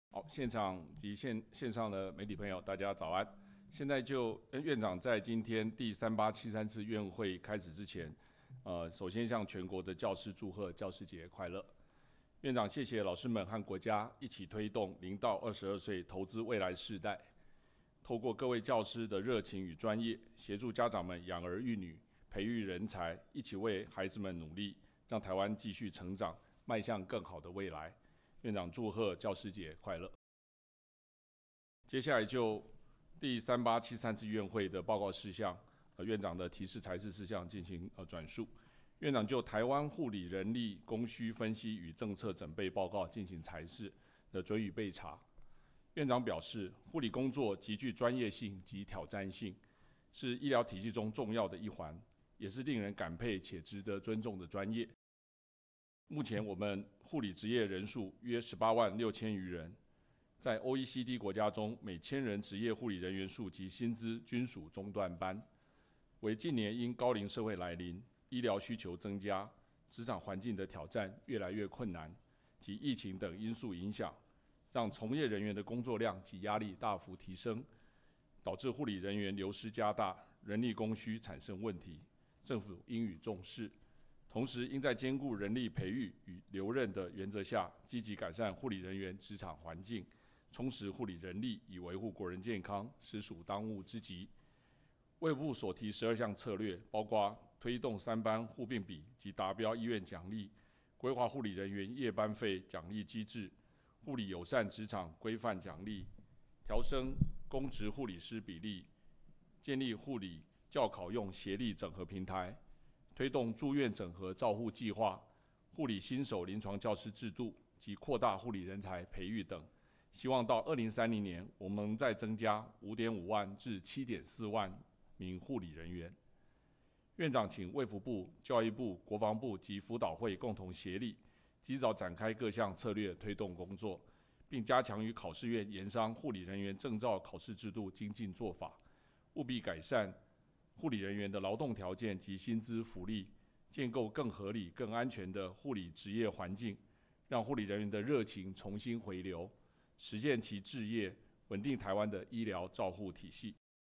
好，现场及线上的媒体朋友，大家早安。现在就院长在今天第3873次院会开始之前，首先向全国的教师祝贺教师节快乐。院长，谢谢老师们和国家一起推动0到22岁投资未来世代，透过各位教师的热情与专业，协助家长们养儿育女、培育人才，一起为孩子们努力，让台湾继续成长，迈向更好的未来。院长祝贺教师节快乐。接下来就第3873次院会的报告事项，院长的提示裁示事项进行转述。院长就台湾护理人力供需分析与政策准备报告进行裁示的准予备查。院长表示，护理工作极具专业性及挑战性，是医疗体系中重要的一环，也是令人感佩且值得尊重的专业。目前我们护理职业人数约186000余人，在 OECD 国家中，每1000人职业护理人员数及薪资均属中段班。为近年因高龄社会来临、医疗需求增加、职场环境的挑战越来越困难及疫情等因素影响，让从业人员的工作量及压力大幅提升，导致护理人员流失加大，人力供需产生问题。政府应予重视。同时，应在兼顾人力培育与留任的原则下，积极改善护理人员职场环境，充实护理人力，以维护国人健康，实属当务之急。卫部所提12项策略，包括推动3班护病比及达标医院奖励，规划护理人员夜班费奖励机制，护理友善职场规范奖励，调升公职护理师比例，建立护理教考用协力整合平台，推动住院整合照护计划、护理新手临床教师制度及扩大护理人才培育等。希望到2030年，我们再增加5.5万至7.4万名护理人员。院长请卫福部、教育部、国防部及辅导会共同协力，及早展开各项策略推动工作，并加强与考试院研商护理人员证照考试制度精进做法，务必改善护理人员的劳动条件及薪资福利，建构更合理、更安全的护理职业环境，让护理人员的热情重新回流，实现其志业，稳定台湾的医疗照护体系。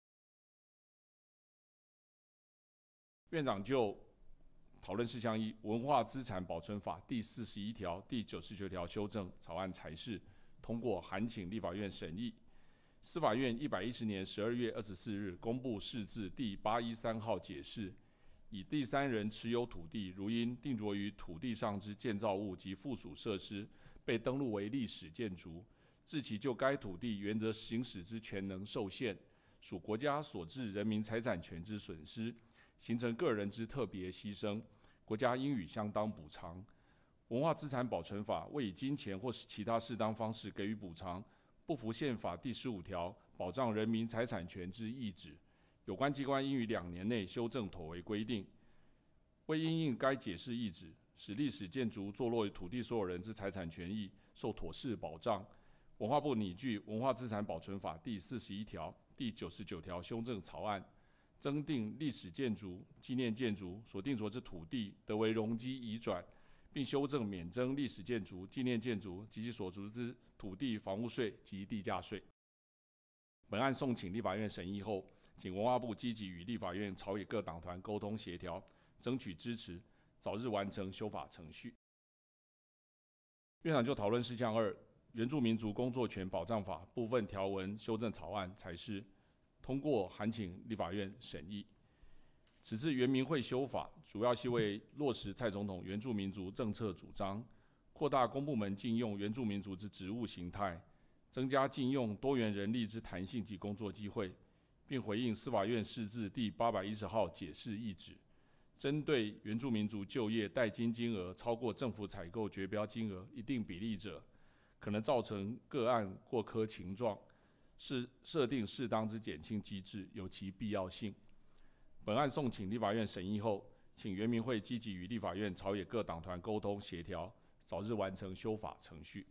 院长就讨论事项1文化资产保存法第41条、第99条修正草案裁示通过，函请立法院审议。司法院110年12月24日公布释字第813号解释，以第三人持有土地，如因定着于土地上之建造物及附属设施被登录为历史建筑，致其就该土地原则行使之权能受限，属国家所致人民财产权之损失，形成个人之特别牺牲，国家应予相当补偿。文化资产保存法未以金钱或是其他适当方式给予补偿，不符宪法第15条保障人民财产权之意旨。有关机关应于2年内修正妥为规定。为因应该解释意旨，使历史建筑坐落于土地所有人之财产权益受妥适保障，文化部拟具《文化资产保存法》第41条、第99条修正草案，增订历史建筑、纪念建筑所定着之土地得为容积移转，并修正免征历史建筑、纪念建筑及其所属之土地房屋税及地价税。本案送请立法院审议后，请文化部积极与立法院朝野各党团沟通协调，争取支持，早日完成修法程序。院长就讨论事项2原住民族工作权保障法部分条文修正草案裁示通过，函请立法院审议。此次原民会修法，主要是为落实蔡总统原住民族政策主张，扩大公部门禁用原住民族之职务形态，增加禁用多元人力之弹性及工作机会，并回应司法院释字第810号解释意旨，针对原住民族就业代金金额超过政府采购绝标金额一定比例者，可能造成个案过科情状，是设定适当之减轻机制，有其必要性。本案送请立法院审议后，请原民会积极与立法院朝野各党团沟通协调，早日完成修法程序。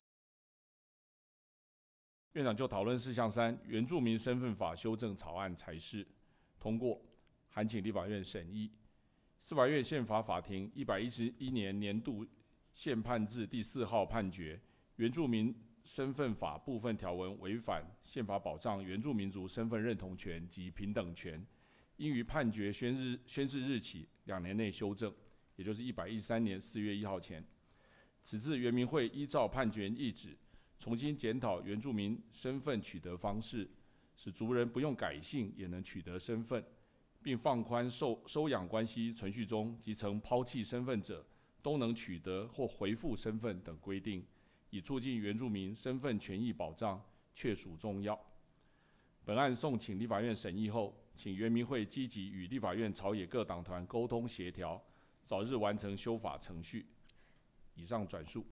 院长就讨论事项3原住民身份法修正草案裁示通过，函请立法院审议。司法院宪法法庭111年年度宪判字第4号判决，原住民身份法部分条文违反宪法保障原住民族身份认同权及平等权，应于判决宣誓日起2年内修正，也就是113年4月1号前。此次原民会依照判决意旨，重新检讨原住民身份取得方式，使族人不用改姓也能取得身份，并放宽收养关系存续中即曾抛弃身份者都能取得或回复身份等规定，以促进原住民身份权益保障，确属重要。本案送请立法院审议后，请原民会积极与立法院朝野各党团沟通协调，早日完成修法程序。以上转述。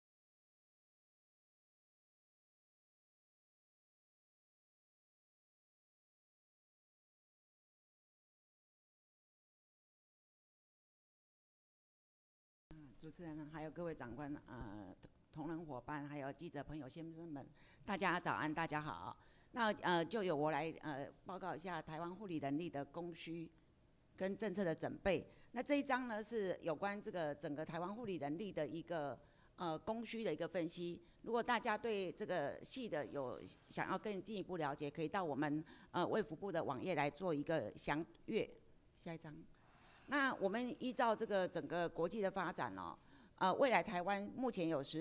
主持人还有各位长官、同仁伙伴，还有记者朋友、先生们，大家早安，大家好。那就由我来报告一下台湾护理人力的供需跟政策的准备。那这一章呢是有关这个整个台湾护理人力的一个供需的一个分析。如果大家对这个细的有想要更进一步了解，可以到我们卫福部的网页来做一个详阅。下一章。那我们依照这个整个国际的发展哦，未来台湾目前有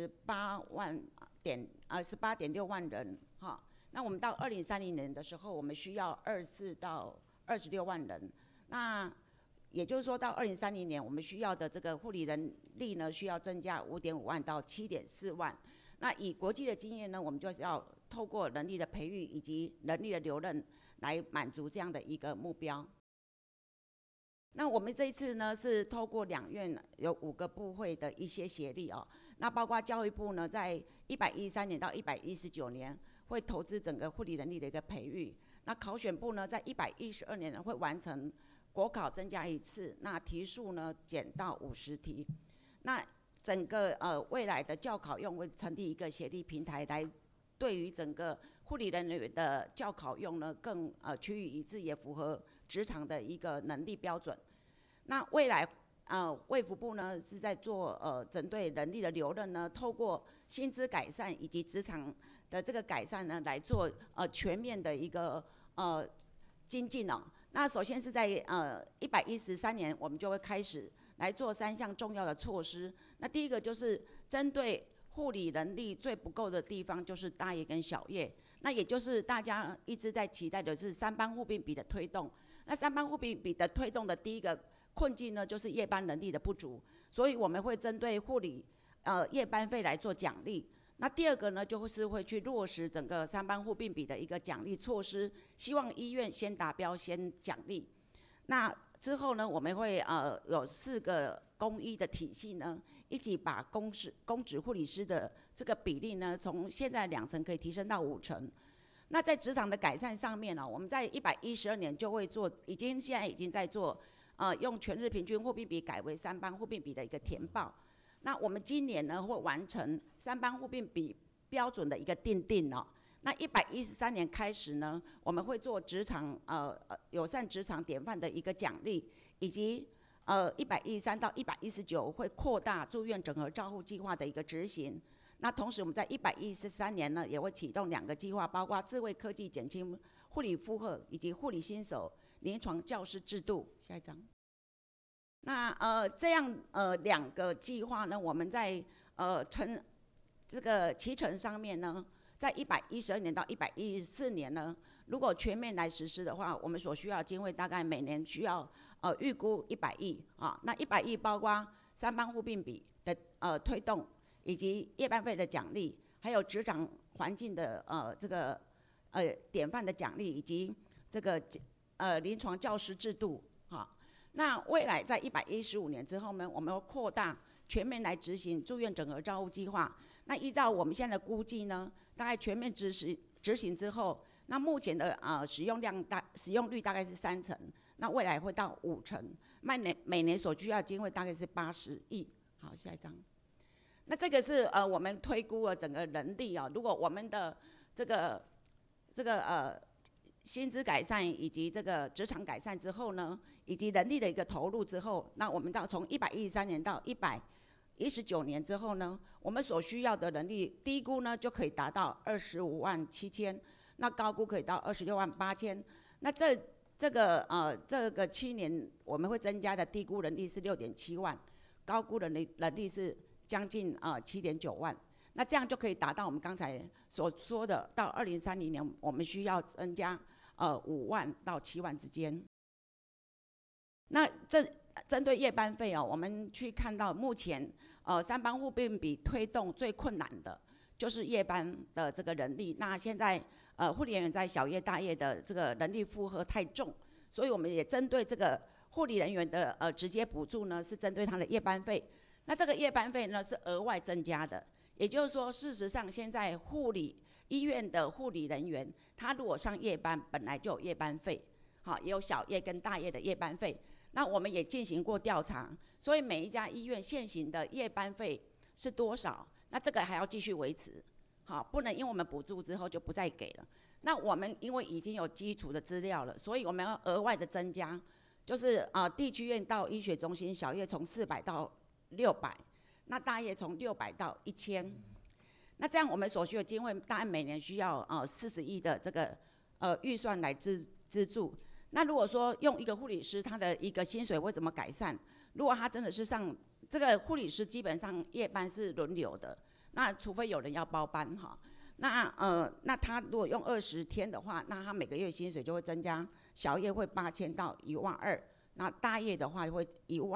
18.6万人哈。那我们到2030年的时候，我们需要24到26万人。那也就是说，到2030年，我们需要的这个护理人力呢，需要增加5.5万到7.4万。那以国际的经验呢，我们就是要透过人力的培育以及人力的留任，来满足这样的一个目标。那我们这一次呢，是透过两院有5个部会的一些协力哦。那包括教育部呢，在113年到119年会投资整个护理人力的一个培育。那考选部呢，在112年呢会完成国考增加1次，那题数呢减到50题。那整个未来的教考用会成立一个协力平台，来对于整个护理人员的教考用呢更趋于一致，也符合职场的一个能力标准。那未来卫福部呢是在做针对人力的留任呢，透过薪资改善以及职场的这个改善呢，来做全面的一个精进哦。那首先是在113年，我们就会开始来做3项重要的措施。那第一个就是针对护理人力最不够的地方，就是大夜跟小夜。那也就是大家一直在期待的是3班护病比的推动。那3班护病比的推动的第一个困境呢，就是夜班人力的不足，所以我们会针对护理夜班费来做奖励。那第二个呢，就是会去落实整个3班护病比的一个奖励措施，希望医院先达标先奖励。那之后呢，我们会有4个公医的体系呢，一起把公职护理师的这个比例呢，从现在2成可以提升到5成。那在职场的改善上面呢，我们在112年就会做，现在已经在做，用全日平均护病比改为3班护病比的一个填报。那我们今年呢会完成3班护病比标准的一个订定哦。那113年开始呢，我们会做职场友善职场典范的一个奖励，以及113到119会扩大住院整合照护计划的一个执行。那同时我们在113年呢，也会启动2个计划，包括智慧科技减轻护理负荷，以及护理新手临床教师制度。下一章。那这样2个计划呢，我们在这个期程上面呢，在112年到114年呢，如果全面来实施的话，我们所需要的经费大概每年需要预估100亿啊。那100亿包括3班护病比的推动，以及夜班费的奖励，还有职场环境的这个典范的奖励，以及这个临床教师制度哈。那未来在115年之后呢，我们会扩大全面来执行住院整合照护计划。那依照我们现在的估计呢，大概全面执行之后，那目前的使用率大概是3成，那未来会到5成，每年所需要的经费大概是80亿。好，下一张。那这个是我们推估了整个人力啊，如果我们的这个薪资改善以及这个职场改善之后呢，以及人力的一个投入之后，那我们从113年到115 19年之后呢，我们所需要的人力低估呢就可以达到25.7万，那高估可以到26.8万。那这个7年我们会增加的低估人力是6.7万，高估人力是将近7.9万。那这样就可以达到我们刚才所说的，到2030年我们需要增加5万到7万之间。那针对夜班费我们去看到目前三班互并比推动最困难的就是夜班的这个人力。那现在护理人员在小夜大夜的这个人力负荷太重，所以我们也针对这个护理人员的直接补助呢，是针对他的夜班费。那这个夜班费呢是额外增加的，也就是说，事实上现在医院的护理人员，他如果上夜班，本来就有夜班费，好，也有小夜跟大夜的夜班费。那我们也进行过调查，所以每一家医院现行的夜班费是多少？那这个还要继续维持，好，不能因为我们补助之后就不再给了。那我们因为已经有基础的资料了，所以我们要额外的增加，就是地区院到医学中心小夜从400到600，那大夜从600到1000。那这样我们所需的经费大概每年需要40亿的这个预算来资助。那如果说用一个护理师他的一个薪水会怎么改善？如果他真的是上这个护理师，基本上夜班是轮流的，那除非有人要包班哈。那他如果用20天的话，那他每个月薪水就会增加，小夜会8000到12000，那大夜的话会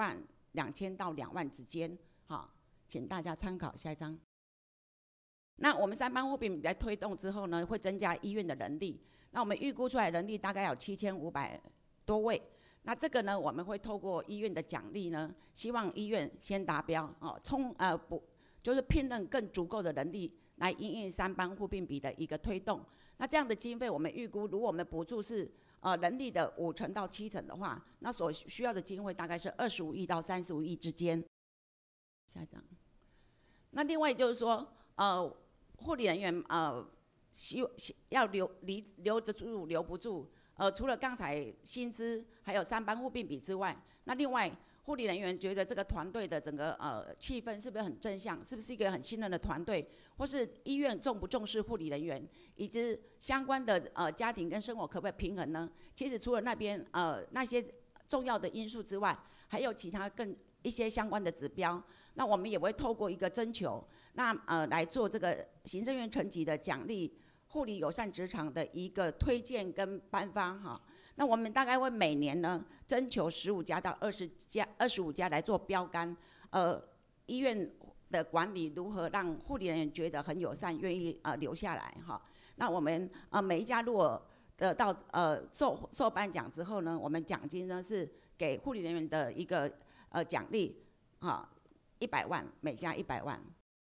12000到2万之间。好，请大家参考下一张。那我们三班互并来推动之后呢，会增加医院的人力。那我们预估出来人力大概有7500多位。那这个呢，我们会透过医院的奖励呢，希望医院先达标就是聘任更足够的人力来因应三班互并比的一个推动。那这样的经费，我们预估，如果我们补助是人力的50%到70%的话，那所需要的经费大概是25亿到35亿之间。下一张。那另外就是说，护理人员要留得住留不住，除了刚才薪资还有三班互并比之外，那另外护理人员觉得这个团队的整个气氛是不是很正向，是不是一个很信任的团队，或是医院重不重视护理人员，以及相关的家庭跟生活可不可以平衡呢？其实除了那些重要的因素之外，还有其他一些相关的指标。那我们也会透过一个征求，来做这个行政院层级的奖励护理友善职场的一个推荐跟颁发哈。那我们大概会每年呢征求15家到25家来做标杆，医院的管理如何让护理人员觉得很友善，愿意留下来哈。那我们每一家如果得到受颁奖之后呢，我们奖金呢是给护理人员的一个奖励100万，每家100万。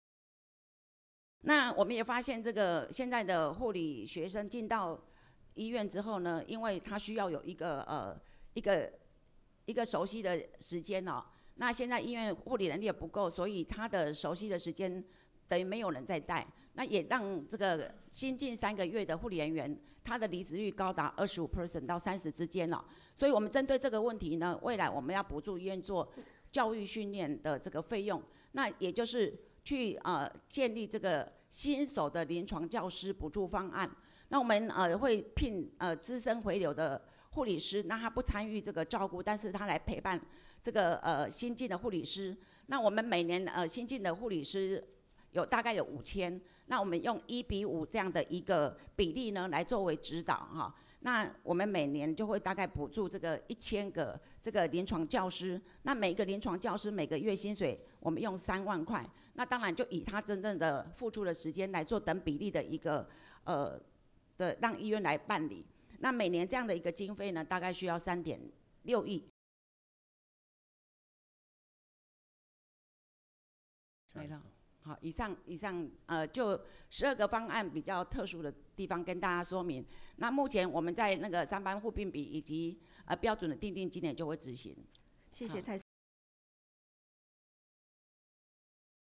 那我们也发现，这个现在的护理学生进到医院之后呢，因为他需要有一个熟悉的时间那现在医院护理能力也不够，所以他的熟悉的时间等于没有人在带，那也让这个新进3个月的护理人员，他的离职率高达25% 到30%之间了。所以我们针对这个问题呢，未来我们要补助医院做教育训练的这个费用，那也就是去建立这个新手的临床教师补助方案。那我们会聘资深回流的护理师，那他不参与这个照顾，但是他来陪伴这个新进的护理师。那我们每年新进的护理师大概有5000，那我们用1:5这样的一个比例呢来作为指导哈。那我们每年就会大概补助这个1000个这个临床教师，那每个临床教师每个月薪水我们用3万块，那当然就以他真正的付出的时间来做等比例的一个让医院来办理。那每年这样的一个经费呢，大概需要3.6亿。没了。好，以上就12个方案比较特殊的地方跟大家说明。那目前我们在那个三班互并比以及标准的订定，今年就会执行。 谢谢蔡。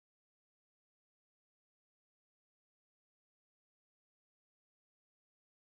好。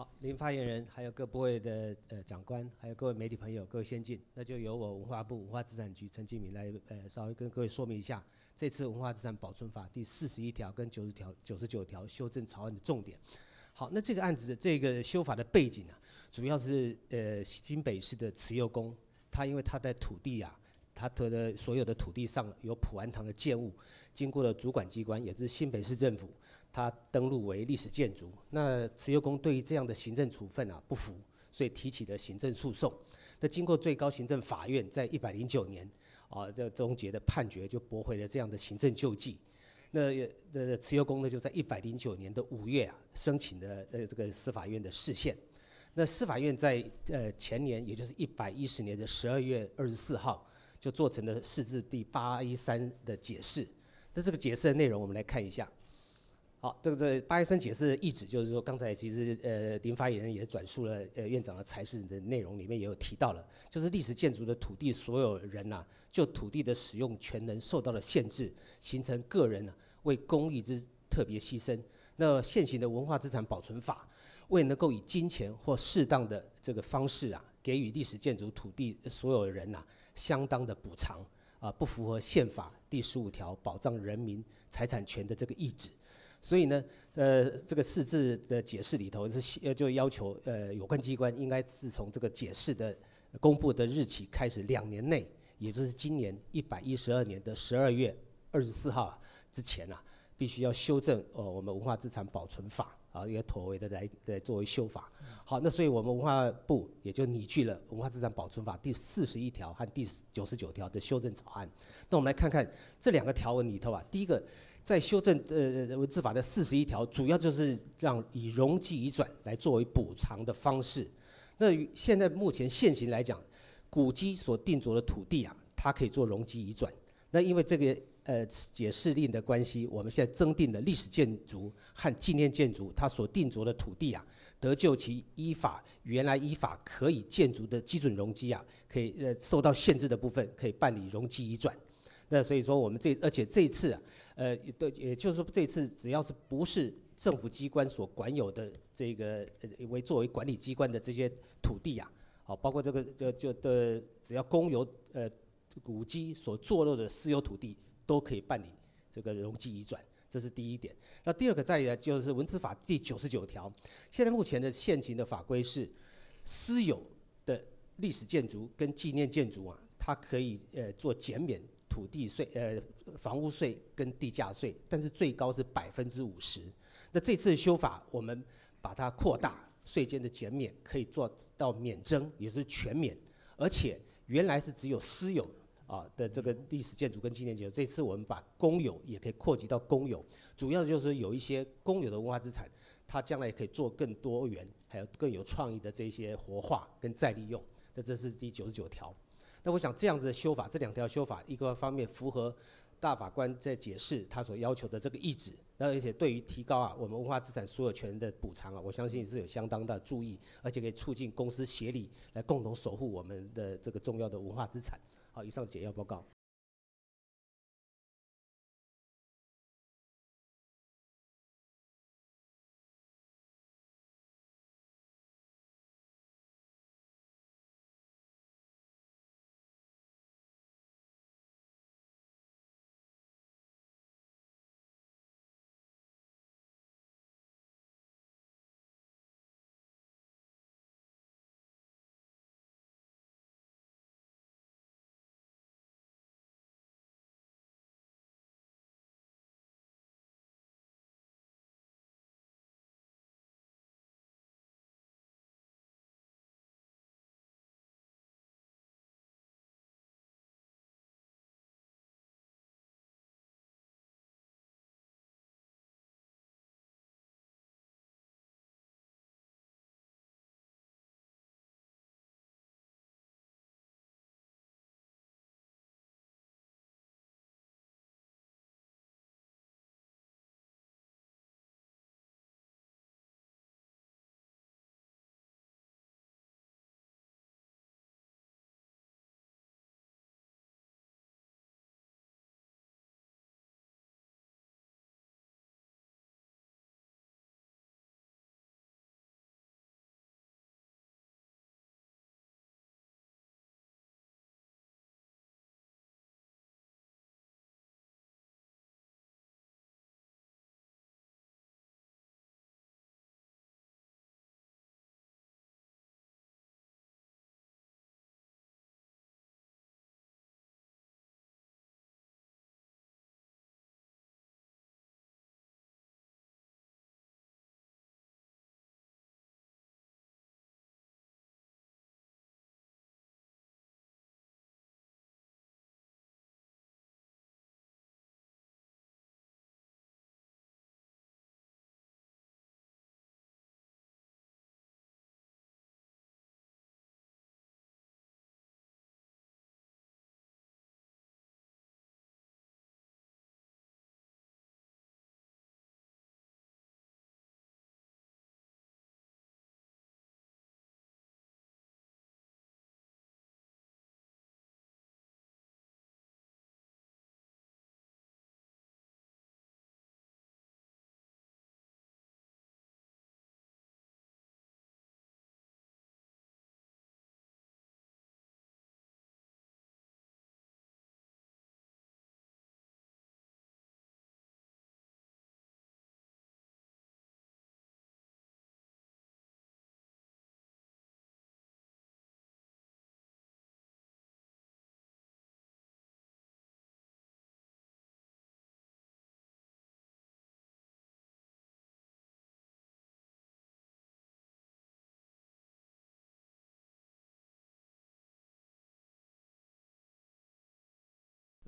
好，林发言人，还有各部位的长官，还有各位媒体朋友、各位先进，那就由我文化部文化资产局陈继明来稍微跟各位说明一下这次文化资产保存法第41条跟99条修正草案的重点。好，那这个案子的这个修法的背景啊，主要是新北市的慈幼宫，它因为它在土地啊，它的所有的土地上有普安堂的建物，经过了主管机关，也就是新北市政府，它登录为历史建筑。那慈幼宫对于这样的行政处分啊不服，所以提起了行政诉讼。那经过最高行政法院在109年这终结的判决，就驳回了这样的行政救济。那慈幼宫呢，就在109年的5月啊，申请了这个司法院的释宪。那司法院在前年，也就是110年的12月24号，就做成了释字第813的解释。那这个解释的内容，我们来看一下。好，这813解释的意旨就是说，刚才其实林发言人也转述了院长的裁示的内容，里面也有提到了，就是历史建筑的土地所有人呐、就土地的使用权能受到了限制，形成个人为公益之特别牺牲。那现行的文化资产保存法，未能够以金钱或适当的这个方式给予历史建筑土地所有人相当的补偿不符合宪法第15条保障人民财产权的这个意旨。所以呢，这个释字的解释里头就要求有关机关应该是从这个解释的公布的日期开始2年内，也就是今年112年的12月24号之前必须要修正我们文化资产保存法也妥为的来作为修法。好，那所以我们文化部也就拟具了文化资产保存法第41条和第99条的修正草案。那我们来看看这2个条文里头第一个。在修正文字法的41条，主要就是让以容积移转来作为补偿的方式。那现在目前现行来讲，古迹所定着的土地它可以做容积移转。那因为这个解释令的关系，我们现在增订了历史建筑和纪念建筑它所定着的土地得就其原来依法可以建筑的基准容积可以受到限制的部分，可以办理容积移转。那所以说我们而且这一次也就是说这次只要是不是政府机关所管有的这个作为管理机关的这些土地包括这个只要公有古迹所坐落的私有土地都可以办理这个容积移转，这是第一点。那第二个再就是文资法第99条，现在目前的现行的法规是私有的历史建筑跟纪念建筑它可以做减免土地税、房屋税跟地价税，但是最高是50%。那这次修法，我们把它扩大税间的减免，可以做到免征，也是全免。而且原来是只有私有的这个历史建筑跟纪念建筑，这次我们把公有也可以扩及到公有，主要就是有一些公有的文化资产，它将来也可以做更多元，还有更有创意的这些活化跟再利用。那这是第99条。那我想这样子的修法，这2条修法，一个方面符合大法官在解释他所要求的这个意旨，而且对于提高我们文化资产所有权的补偿我相信是有相当的注意，而且可以促进公私协力来共同守护我们的这个重要的文化资产。好，以上简要报告。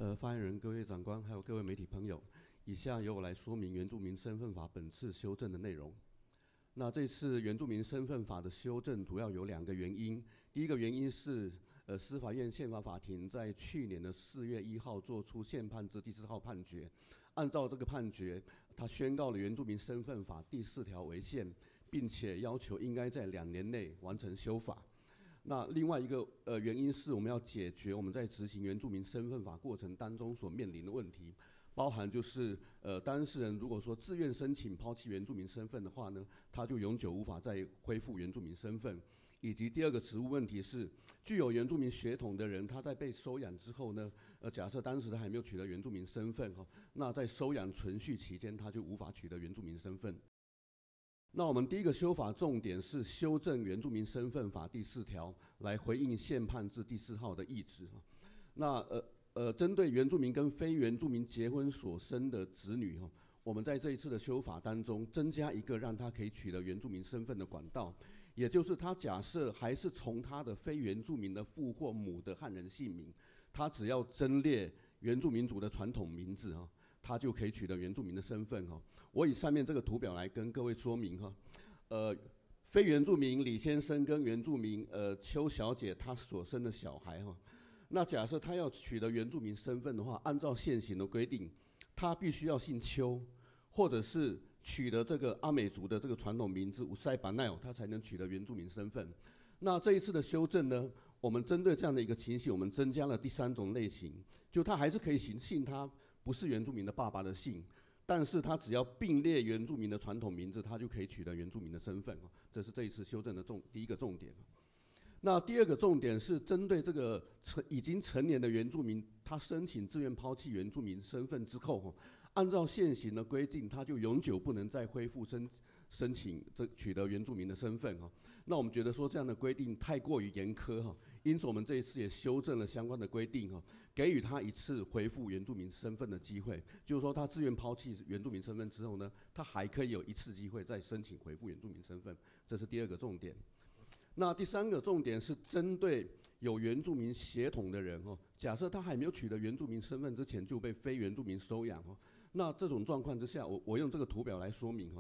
发言人、各位长官，还有各位媒体朋友，以下由我来说明原住民身份法本次修正的内容。那这次原住民身份法的修正主要有2个原因。第一个原因是，司法院宪法法庭在去年的4月1号作出宪判之第4号判决，按照这个判决，他宣告了原住民身份法第4条违宪，并且要求应该在2年内完成修法。那另外一个原因是我们要解决我们在执行原住民身份法过程当中所面临的问题，包含就是当事人如果说自愿申请抛弃原住民身份的话呢，他就永久无法再恢复原住民身份。以及第二个实务问题是，具有原住民血统的人，他在被收养之后呢，假设当时他还没有取得原住民身份那在收养存续期间他就无法取得原住民身份。那我们第一个修法重点是修正原住民身份法第4条，来回应宪判字第4号的意旨。那针对原住民跟非原住民结婚所生的子女我们在这一次的修法当中增加一个让他可以取得原住民身份的管道，也就是他假设还是从他的非原住民的父或母的汉人姓名，他只要增列原住民族的传统名字他就可以取得原住民的身份我以上面这个图表来跟各位说明非原住民李先生跟原住民邱小姐她所生的小孩那假设他要取得原住民身份的话，按照现行的规定，他必须要姓邱，或者是取得这个阿美族的这个传统名字乌塞巴奈尔，他才能取得原住民身份。那这一次的修正呢，我们针对这样的一个情形，我们增加了第3种类型，就他还是可以姓他不是原住民的爸爸的姓，但是他只要并列原住民的传统名字，他就可以取得原住民的身份这是这一次修正的第一个重点。那第二个重点是针对这个已经成年的原住民，他申请自愿抛弃原住民身份之后按照现行的规定，他就永久不能再恢复申请取得原住民的身份那我们觉得说这样的规定太过于严苛因此我们这一次也修正了相关的规定给予他1次恢复原住民身份的机会，就是说他自愿抛弃原住民身份之后呢，他还可以有1次机会再申请恢复原住民身份，这是第2个重点。那第3个重点是针对有原住民血统的人假设他还没有取得原住民身份之前就被非原住民收养那这种状况之下，我用这个图表来说明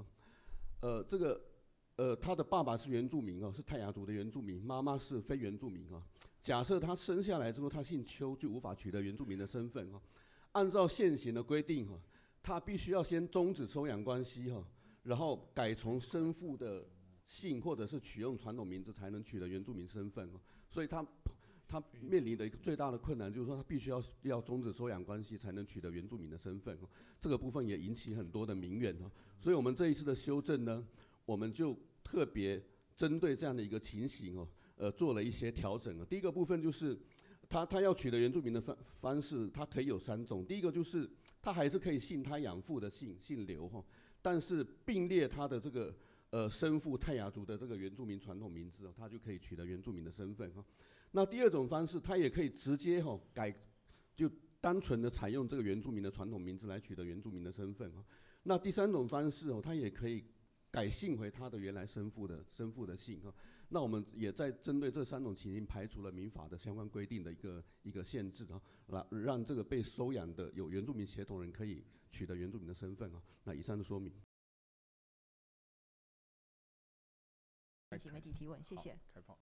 他的爸爸是原住民是泰雅族的原住民，妈妈是非原住民假设他生下来之后他姓邱，就无法取得原住民的身份按照现行的规定他必须要先终止收养关系然后改从生父的姓或者是取用传统名字才能取得原住民身份所以他面临的一个最大的困难就是说他必须要终止收养关系才能取得原住民的身份这个部分也引起很多的民怨所以我们这一次的修正呢，我们就特别针对这样的一个情形做了一些调整第一个部分就是他要取得原住民的方式，他可以有3种。第一个就是他还是可以姓他养父的姓刘但是并列他的这个生父泰雅族的这个原住民传统名字他就可以取得原住民的身份那第2种方式，他也可以直接就单纯的采用这个原住民的传统名字来取得原住民的身份那第3种方式他也可以改姓回他的原来生父的姓那我们也在针对这3种情形排除了民法的相关规定的一个限制让这个被收养的有原住民血统人可以取得原住民的身份那以上的说明。 请媒体提问，谢谢。 开放。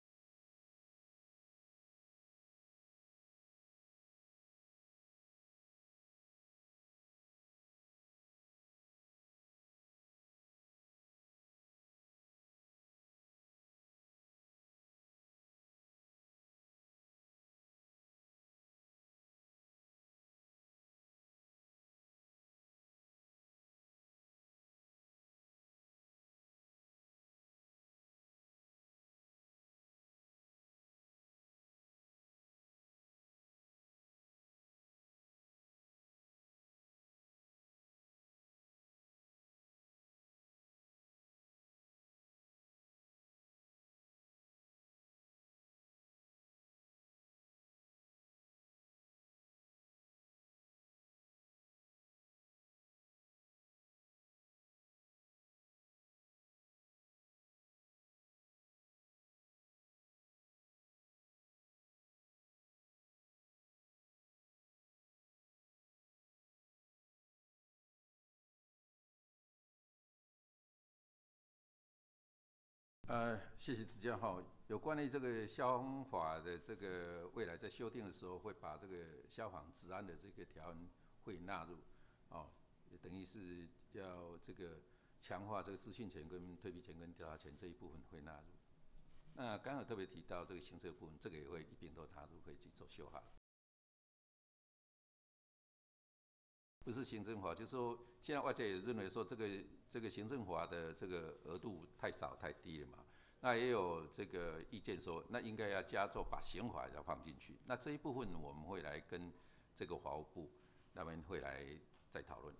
谢谢指教哈。有关于这个消防法的这个未来在修订的时候，会把这个消防治安的这个条文会纳入，哦，也等于是要这个强化这个资讯权、跟退避权、跟调查权这一部分会纳入。那刚刚特别提到这个行政部分，这个也会一并都纳入，会去做修法。不是行政法，就是说现在外界也认为说这个行政法的这个额度太少太低了嘛。那也有这个意见说，那应该要加重把刑法要放进去。那这一部分我们会来跟这个法务部那边会来再讨论。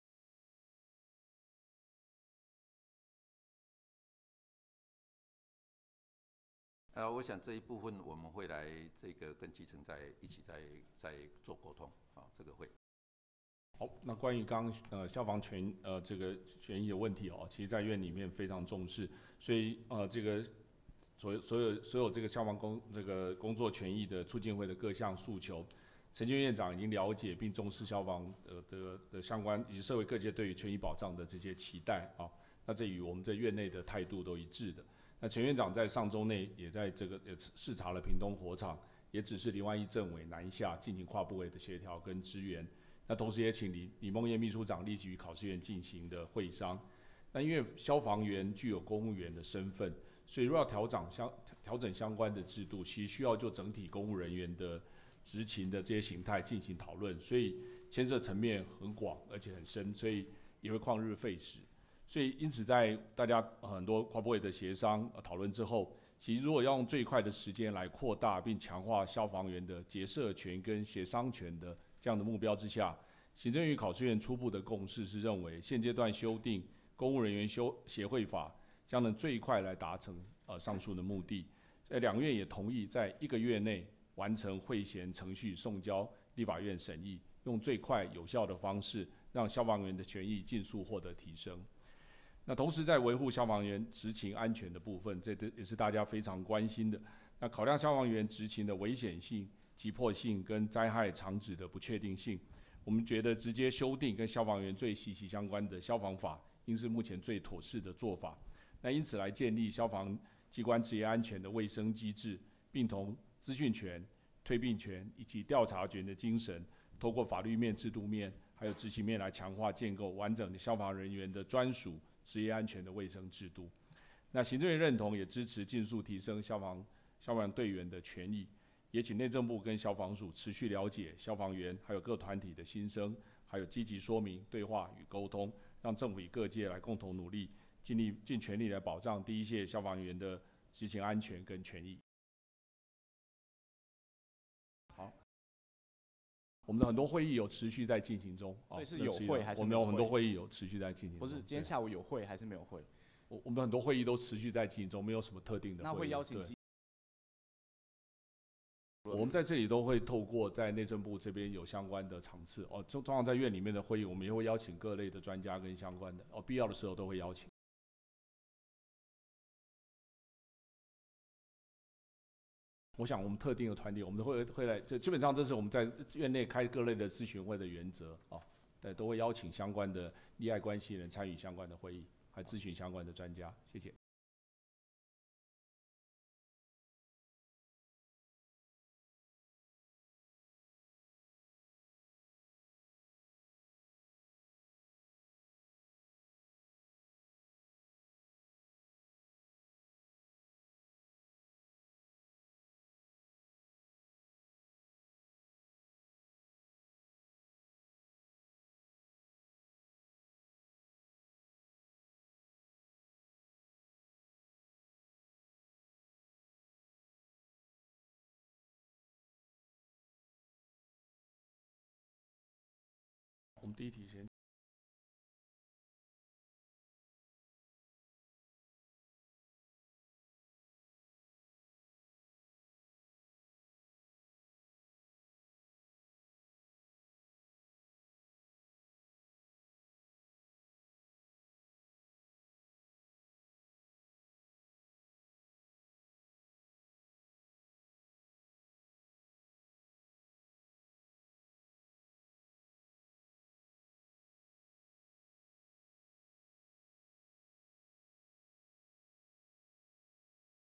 我想这一部分我们会来这个跟基层一起再做沟通啊，这个会。 好，那关于刚刚消防这个权益的问题哦，其实在院里面非常重视，所以这个所有这个消防工作权益的促进会的各项诉求，陈建院长已经了解并重视消防的相关以及社会各界对于权益保障的这些期待啊，那这与我们在院内的态度都一致的。那陈院长在上周内也在也视察了屏东火场，也指示林万益政委南下进行跨部委的协调跟支援。那同时也请李梦燕秘书长立即与考试院进行的会商。那因为消防员具有公务员的身份，所以若要调整相关的制度，其实需要就整体公务人员的执勤的这些形态进行讨论，所以牵涉层面很广而且很深，所以也会旷日费时。所以因此在大家很多跨部会的协商讨论之后，其实如果要用最快的时间来扩大并强化消防员的结社权跟协商权的这样的目标之下，行政院与考试院初步的共识是认为，现阶段修订公务人员协会法将能最快来达成上述的目的。两院也同意在1个月内完成会衔程序送交立法院审议，用最快有效的方式让消防员的权益尽速获得提升。那同时在维护消防员执勤安全的部分，这也是大家非常关心的。那考量消防员执勤的危险性、急迫性跟灾害场址的不确定性，我们觉得直接修订跟消防员最息息相关的消防法，应是目前最妥适的做法。那因此来建立消防机关职业安全的卫生机制，并同资讯权、退避权以及调查权的精神，透过法律面、制度面还有执行面来强化建构完整的消防人员的专属职业安全的卫生制度。那行政院认同也支持尽速提升消防队员的权益，也请内政部跟消防署持续了解消防员还有各团体的心声，还有积极说明、对话与沟通，让政府与各界来共同努力，尽全力来保障第一线消防员的执勤安全跟权益。好。我们的很多会议有持续在进行中， 所以是有会还是我们有很多会议有持续在进行中。 不是，今天下午有会还是没有会？ 我们很多会议都持续在进行中，没有什么特定的会议。 那会邀请我们在这里都会透过在内政部这边有相关的场次哦，通常在院里面的会议，我们也会邀请各类的专家跟相关的哦，必要的时候都会邀请。我想我们特定的团体，我们会来，就基本上这是我们在院内开各类的咨询会的原则哦，对，都会邀请相关的利害关系人参与相关的会议，还咨询相关的专家。谢谢。我们第一题先。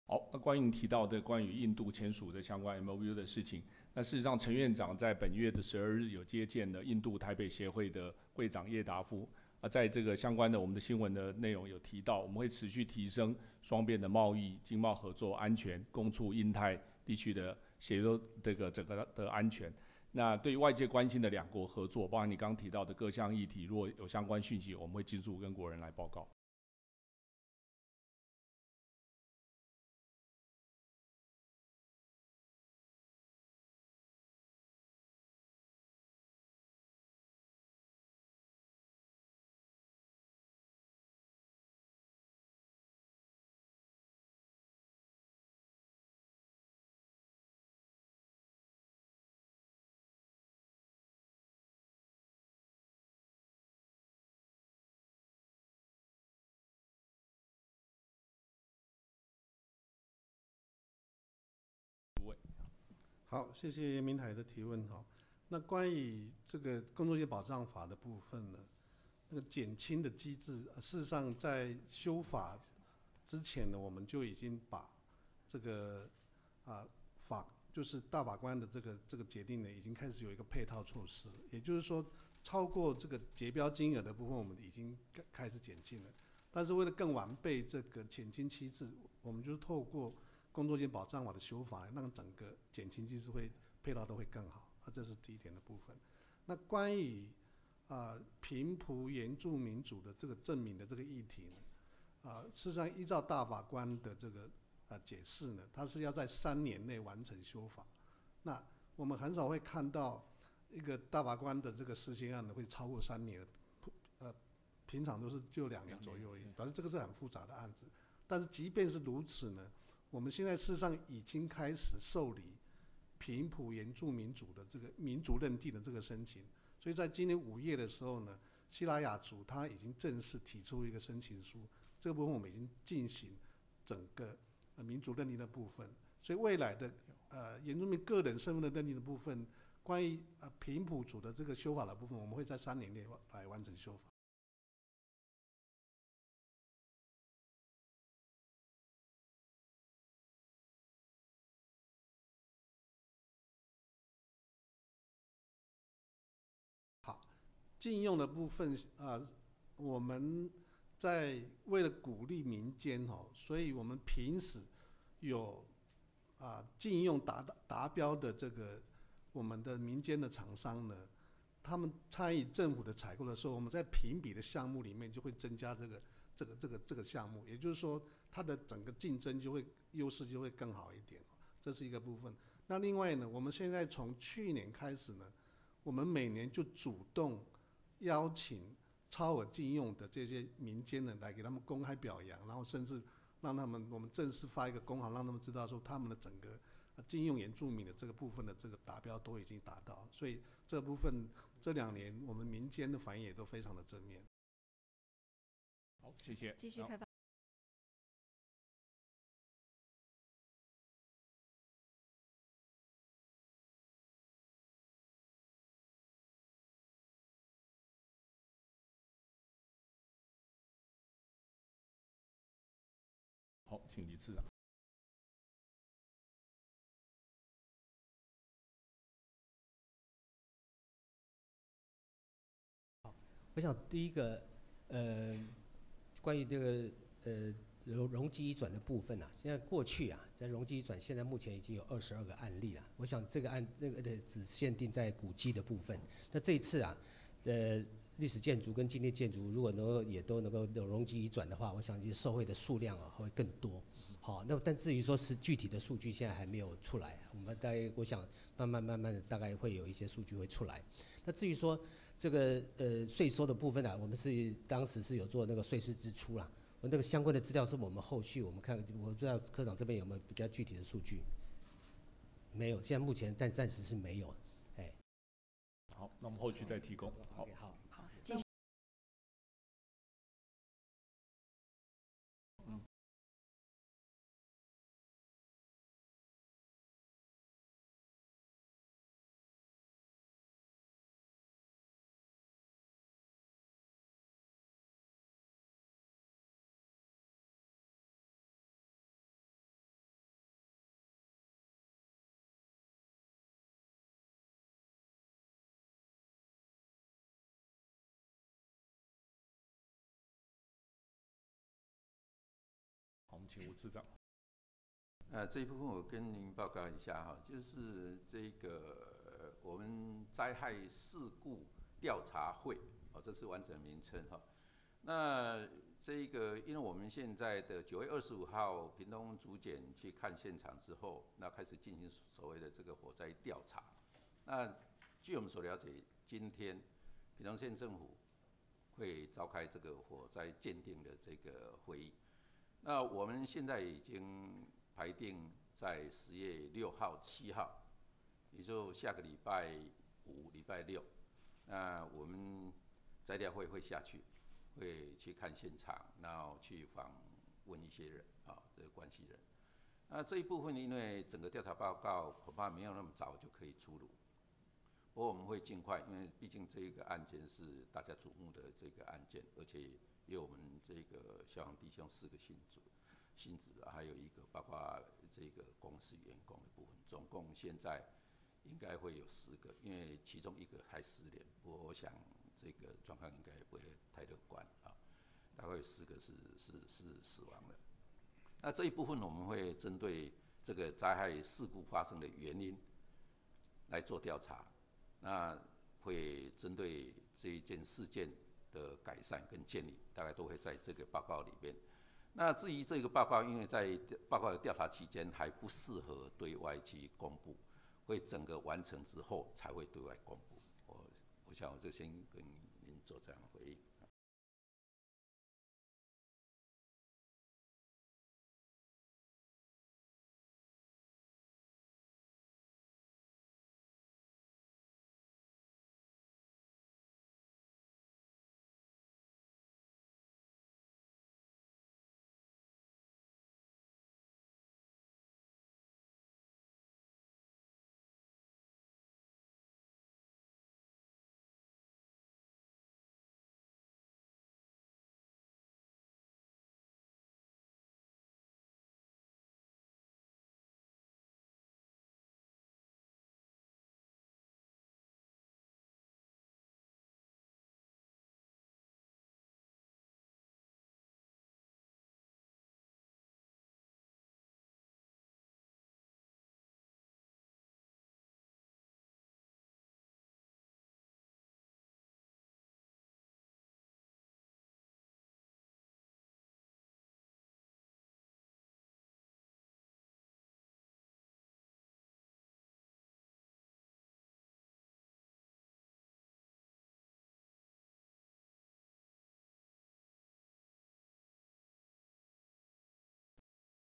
好，那关于你提到的关于印度签署的相关 MOU 的事情，那事实上陈院长在本月的12日有接见了印度台北协会的会长叶达夫。在这个相关的我们的新闻的内容有提到，我们会持续提升双边的贸易、经贸合作、安全，共促印太地区的协作这个整个的安全。那对于外界关心的两国合作，包含你刚刚提到的各项议题，如果有相关讯息，我们会尽速跟国人来报告。 好，谢谢明海的提问哈。那关于这个工作保障法的部分呢，那个减轻的机制，事实上在修法之前呢，我们就已经把这个就是大法官的这个决定呢，已经开始有一个配套措施，也就是说，超过这个结标金额的部分，我们已经开始减轻了。但是为了更完备这个减轻机制，我们就是透过工作保障法的修法，让整个减轻机制会配套都会更好，这是第一点的部分。那关于平埔原住民族的这个证明的这个议题呢，事实上依照大法官的这个解释呢，他是要在3年内完成修法。那我们很少会看到一个大法官的这个施行案呢会超过3年，平常都是就2年左右而已，表示这个是很复杂的案子。但是即便是如此呢，我们现在事实上已经开始受理平埔原住民族的这个民族认定的这个申请，所以在今年5月的时候呢，西拉雅族他已经正式提出一个申请书，这个部分我们已经进行整个民族认定的部分，所以未来的原住民个人身份的认定的部分，关于平埔族的这个修法的部分，我们会在3年内来完成修法。禁用的部分我们在为了鼓励民间所以我们平时有禁用达标的这个我们的民间的厂商呢，他们参与政府的采购的时候，我们在评比的项目里面就会增加这个项目，也就是说它的整个竞争优势就会更好一点，这是一个部分。那另外呢，我们现在从去年开始呢，我们每年就主动邀请超额禁用的这些民间人来给他们公开表扬，然后甚至让我们正式发一个公函，让他们知道说他们的整个禁用原住民的这个部分的这个达标都已经达到，所以这部分这2年我们民间的反应也都非常的正面。 好，谢谢。 继续开放。 好，请李次长。 我想第一个，关于这个容积移转的部分现在过去在容积移转，现在目前已经有22个案例了。我想这个只限定在古迹的部分。那这一次历史建筑跟纪念建筑如果也都能够有容积移转的话，我想受惠的数量会更多。好，那但至于说是具体的数据，现在还没有出来。我们我想慢慢的，大概会有一些数据会出来。那至于说这个税收的部分我们当时是有做那个税事支出啦。那个相关的资料是我们后续我们看，我不知道科长这边有没有比较具体的数据？没有，现在目前暂时是没有。 好，那我们后续再提供。 好。 请吴次长。 这一部分我跟您报告一下哈，就是这个我们灾害事故调查会，这是完整名称哈。那这个，因为我们现在的9月25号屏东竹检去看现场之后，那开始进行所谓的这个火灾调查。那据我们所了解，今天屏东县政府会召开这个火灾鉴定的这个会议。那我们现在已经排定在10月6号、7号，也就下个礼拜5、礼拜6，那我们摘调会下去，会去看现场，然后去访问一些人这个关系人。那这一部分，因为整个调查报告恐怕没有那么早就可以出炉，不过我们会尽快，因为毕竟这一个案件是大家瞩目的这个案件，而且也有我们这个消防弟兄4个信子，还有一个包括这个公司员工的部分，总共现在应该会有10个，因为其中1个还失联，不过我想这个状况应该不会太乐观大概有10个是死亡了。那这一部分我们会针对这个灾害事故发生的原因来做调查，那会针对这一件事件的改善跟建议，大概都会在这个报告里面。那至于这个报告，因为在报告的调查期间还不适合对外去公布，会整个完成之后才会对外公布。我想我就先跟您做这样的回应。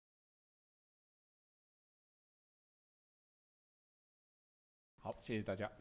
好，谢谢大家。